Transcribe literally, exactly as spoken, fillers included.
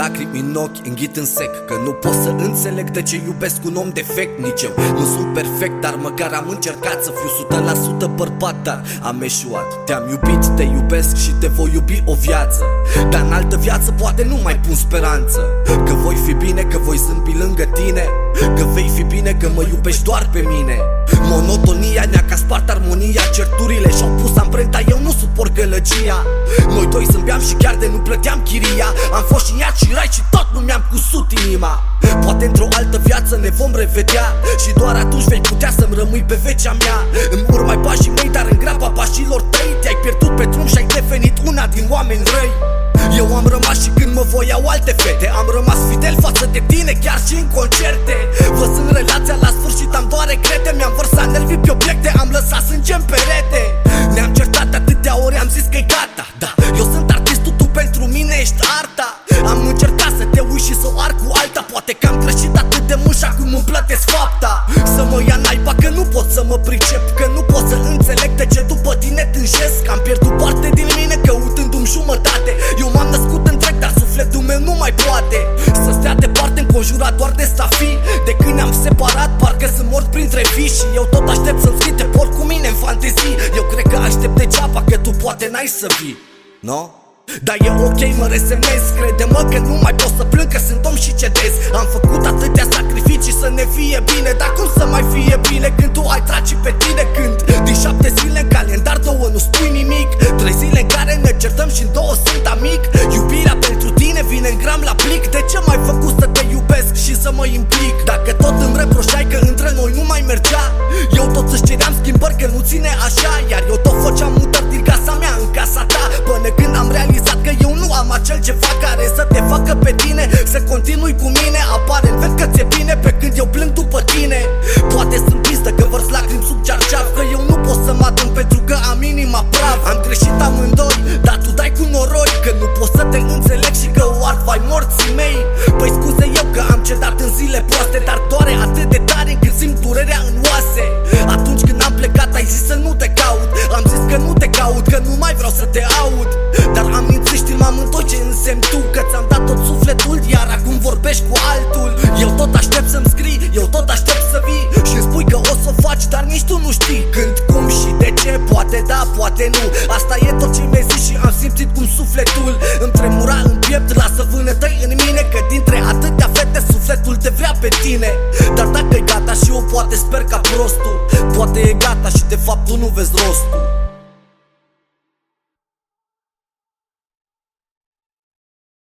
lacrimi în ochi, înghit în sec, că nu pot să înțeleg de ce iubesc un om defect. Nici eu nu sunt perfect, dar măcar am încercat să fiu o sută la sută bărbat, dar am eșuat. Te-am iubit, te iubesc și te voi iubi o viață, dar în altă viață poate nu mai pun speranță. Că voi fi bine, că voi zâmbi lângă tine, că vei fi bine, că mă iubești doar pe mine. Monotonia ne-a ca spart armonia, certurile și-au pus amprenta, eu nu suport gălăgia. Noi doi zâmbeam și chiar de nu plăteam chiria. Am fost și iad și rai și tot nu mi-am cusut inima. Poate într-o altă viață ne vom revedea și doar atunci vei putea să-mi rămâi pe vecea mea. Îmi urmai pașii mei, dar în graba pașilor tăi te-ai pierdut pe drum și ai devenit una din oameni răi. Eu am rămas și când mă voiau alte fete, am rămas fidel față de tine chiar și în concerte. Văzând relația la sfârșit am doar regrete, mi-am vărsat nervii pe obiecte, am lăsat sânge în perete. Ne-am certat atâtea ori, am zis că-i gata. Da, eu sunt artistul, tu pentru mine ești arta. Am încercat să te uiți și să o arc cu alta, poate că am greșit atât de mult și acum îmi plătesc fapta. Să mă ia naiba că nu pot să mă pricep, că nu pot să înțeleg de ce după tine tânjesc. Am pierdut parte din mine căutându-mi jumătate. Eu m-am născut întreg, dar sufletul meu nu mai poate să stea departe, înconjurat doar de stafii. De când ne-am separat, parcă sunt mort printre vii și eu tot aștept să-mi scrii, te port cu mine în fantezii. Eu cred că aștept degeaba, că tu poate n-ai să vii, no? Dar e ok, mă resemnez, crede-mă că nu mai pot să plâng, că sunt om și cedez. Am făcut atâtea sacrificii să ne fie bine, dar cum să mai fie bine când tu ai traci pe tine? Când din șapte zile în calendar două nu spui nimic, trei zile în care ne certăm și în două sunt amic. Iubirea pentru tine vine în gram la plic, de ce m-ai făcut să te iubesc și să mă implic? Dacă tot îmi reproșai că între noi nu mai mergea, eu tot îți ceream schimbări, că nu ține așa. Iar eu tot făceam mutări din casa mea în casa ta, până când am realizat că eu nu am acel ceva care să te facă pe tine să continui cu mine. Aparent văd că ți-e bine pe când eu plâng după tine. Poate sunt pistă că vărs lacrimi sub cearceaf, că eu nu pot să mă adun pentru că am inima praf. Am greșit amândoi, dar tu dai cu noroi, că nu pot să te înțeleg și că o ard vai morții mei. Păi scuze eu că am cedat în zile proaste, dar doare atât de tare încât simt durerea în oase. Atunci când am plecat ai zis să nu te caut, am zis că nu te caut, că nu mai vreau să te aud. Dar am mințit, știi, m-am întors ce însemn tu, că ți-am dat tot sufletul, iar acum vorbești cu altul. Eu tot aștept să-mi scrii, eu tot aștept să vii și-mi spui că o să o faci, dar nici tu nu știi când, cum și de ce. Poate da, poate nu, asta e tot ce mi-ai zis și am simțit cum sufletul îmi tremura în piept. Lasă vânătăi în mine, că dintre atâtea fete sufletul te vrea pe tine. Dar dacă e gata și eu poate sper ca prostul, poate e gata și de fapt tu nu vezi rostul.